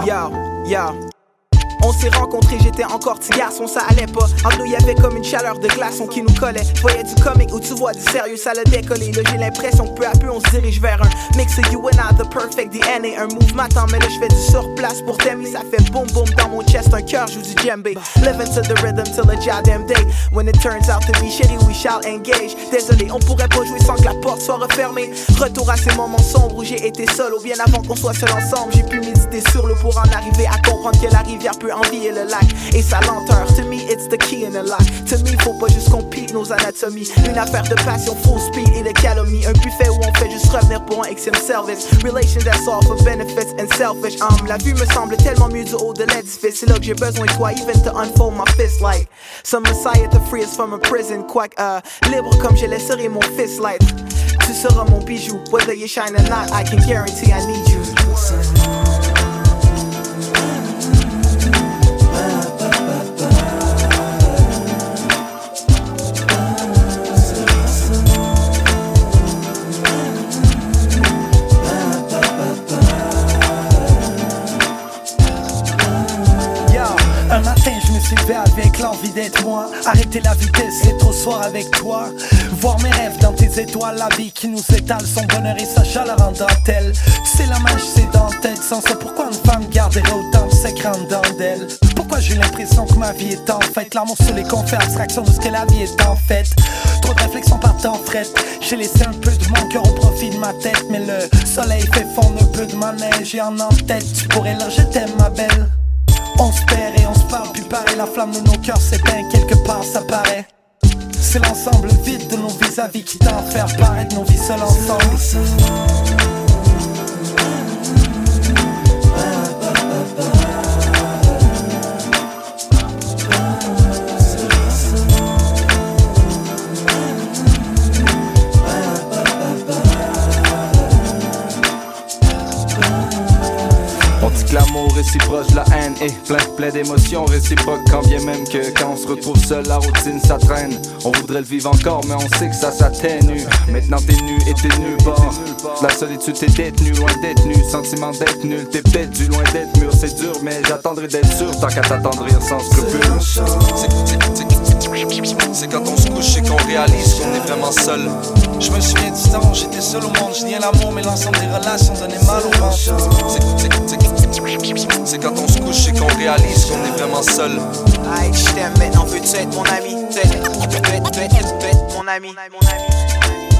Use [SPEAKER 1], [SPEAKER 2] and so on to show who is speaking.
[SPEAKER 1] Yo. On s'est rencontrés, j'étais encore petit garçon, ça allait pas. Entre nous y'avait comme une chaleur de glaçon qui nous collait. Je voyais du comique où tu vois du sérieux, ça l'a décollé. Là j'ai l'impression que peu à peu on se dirige vers un mix of you and I, the perfect DNA. Un move m'attend mais là je fais du surplace pour t'aimer. Ça fait boom boom dans mon chest, un cœur joue du djembé. Living to the rhythm till the goddamn day. When it turns out to be shitty we shall engage. Désolé, on pourrait pas jouer sans que la porte soit refermée. Retour à ces moments sombres où j'ai été solo. Bien avant qu'on soit seul ensemble, j'ai pu méditer sur l'eau pour en arriver à comprendre que la rivière peut envier le lac et sa lenteur. To me it's the key in the lock. To me faut pas juste qu'on pique nos anatomies. Une affaire de passion full speed et de calomnie. Un buffet où on fait juste revenir pour un XM service. Relation that's all for benefits and selfish. La vue me semble tellement mieux du haut de l'édifice. C'est là que j'ai besoin de toi even to unfold my fist like some messiah to free us from a prison. Quoique libre comme je laisserai mon fist light. Tu seras mon bijou. Whether you shine or not I can guarantee I need you.
[SPEAKER 2] Un matin je me suis levé avec l'envie d'être moi. Arrêter la vitesse, c'est trop soir avec toi. Voir mes rêves dans tes étoiles. La vie qui nous étale son bonheur et sa chaleur en dentelle. Tu sais la manche c'est dentelle. Sans ça pourquoi une femme garderait autant de secrets en dedans d'elle? Pourquoi j'ai l'impression que ma vie est en fait? L'amour sur les confs fait abstraction de ce que la vie est en fait. Trop de réflexions partent en fret. J'ai laissé un peu de mon cœur au profit de ma tête. Mais le soleil fait fondre un peu de ma neige. Et en tête tu pourrais leur je t'aime ma belle. On se perd et on se parle, puis pareil, la flamme de nos cœurs s'éteint, quelque part ça paraît. C'est l'ensemble vide de nos vis-à-vis qui tend à faire paraître nos vies seules ensemble.
[SPEAKER 3] On dit que l'amour réciproque, la haine est plein d'émotions réciproques. Quand bien même que quand on se retrouve seul, la routine ça traîne. On voudrait le vivre encore mais on sait que ça s'atténue. Maintenant t'es nu et t'es nulle part. La solitude t'es détenu, loin d'être nu. Sentiment d'être nul, t'es peut-être dû loin d'être mûr. C'est dur mais j'attendrai d'être sûr tant qu'à t'attendrir sans scrupule.
[SPEAKER 4] C'est quand on se couche, c'est qu'on réalise qu'on est vraiment seul. Je me souviens du temps, j'étais seul au monde. Je niais l'amour mais l'ensemble des relations donnait mal au ventre. C'est quand on se couche, c'est qu'on réalise qu'on est vraiment seul.
[SPEAKER 1] Aïe, je t'aime maintenant, veux-tu être mon ami? Veux-tu être mon ami?